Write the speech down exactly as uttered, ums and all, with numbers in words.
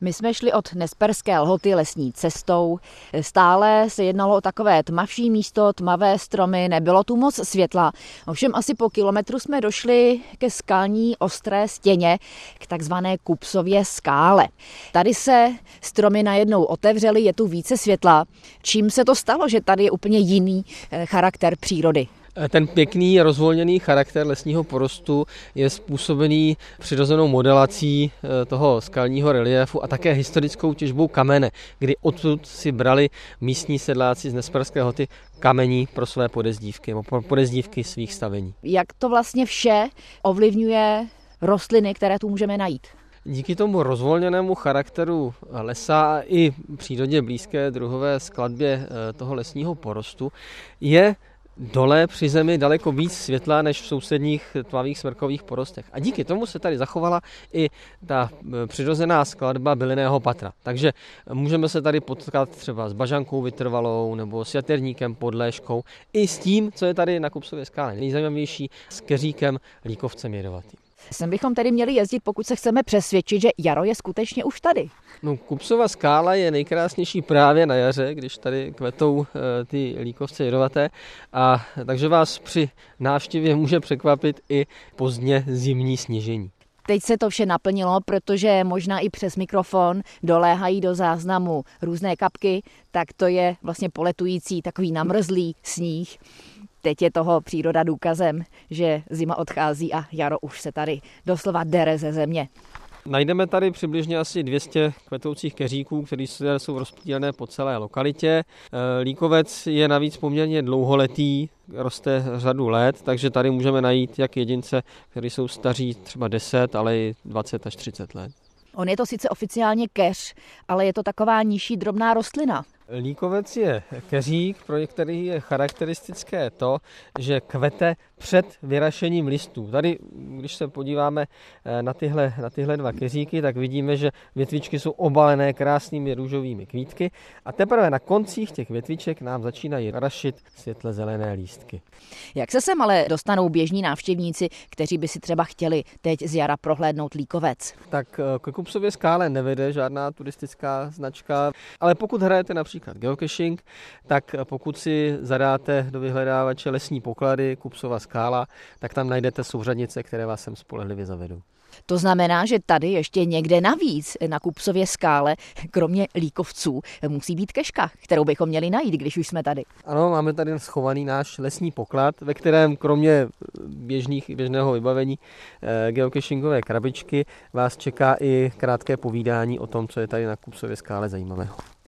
My jsme šli od Nesperské Lhoty lesní cestou. Stále se jednalo o takové tmavší místo, tmavé stromy, nebylo tu moc světla. Ovšem asi po kilometru jsme došli ke skalní ostré stěně, k takzvané Kupsově skále. Tady se stromy najednou otevřely, je tu více světla. Čím se to stalo, že tady je úplně jiný charakter přírody? Ten pěkný rozvolněný charakter lesního porostu je způsobený přirozenou modelací toho skalního reliéfu a také historickou těžbou kamene, kdy odtud si brali místní sedláci z Nesperské Lhoty kamení pro své podezdívky nebo pro podezdívky svých stavení. Jak to vlastně vše ovlivňuje rostliny, které tu můžeme najít? Díky tomu rozvolněnému charakteru lesa a i přírodě blízké druhové skladbě toho lesního porostu je dole při zemi daleko víc světla než v sousedních tmavých smrkových porostech. A díky tomu se tady zachovala i ta přirozená skladba bylinného patra. Takže můžeme se tady potkat třeba s bažankou vytrvalou nebo s jaterníkem podléžkou i s tím, co je tady na Kupsově skále nejzajímavější, s keříkem líkovcem jedovatým. Sem bychom tedy měli jezdit, pokud se chceme přesvědčit, že jaro je skutečně už tady. No, Kupsova skála je nejkrásnější právě na jaře, když tady kvetou e, ty líkovce jedovaté, a takže vás při návštěvě může překvapit i pozdně zimní sněžení. Teď se to vše naplnilo, protože možná i přes mikrofon doléhají do záznamu různé kapky, tak to je vlastně poletující takový namrzlý sníh. Teď je toho příroda důkazem, že zima odchází a jaro už se tady doslova dere ze země. Najdeme tady přibližně asi dvě stě kvetoucích keříků, které jsou rozptýlené po celé lokalitě. Líkovec je navíc poměrně dlouholetý, roste řadu let, takže tady můžeme najít jak jedince, které jsou staří třeba deset, ale i dvacet až třicet let. On je to sice oficiálně keř, ale je to taková nižší drobná rostlina. Líkovec je keřík, pro který je charakteristické to, že kvete před vyrašením listů. Tady, když se podíváme na tyhle, na tyhle dva keříky, tak vidíme, že větvičky jsou obalené krásnými růžovými kvítky a teprve na koncích těch větviček nám začínají rašit světle zelené lístky. Jak se sem ale dostanou běžní návštěvníci, kteří by si třeba chtěli teď z jara prohlédnout Líkovec? Tak k Kupsově skále nevede žádná turistická značka, ale pokud hrajete například geocaching, tak pokud si zadáte do vyhledávače lesní poklady Kupsova skála, tak tam najdete souřadnice, které vás sem spolehlivě zavedou. To znamená, že tady ještě někde navíc na Kupsově skále, kromě líkovců, musí být keška, kterou bychom měli najít, když už jsme tady. Ano, máme tady schovaný náš lesní poklad, ve kterém kromě běžných, běžného vybavení eh, geocachingové krabičky vás čeká i krátké povídání o tom, co je tady na Kupsově skále zajímavého.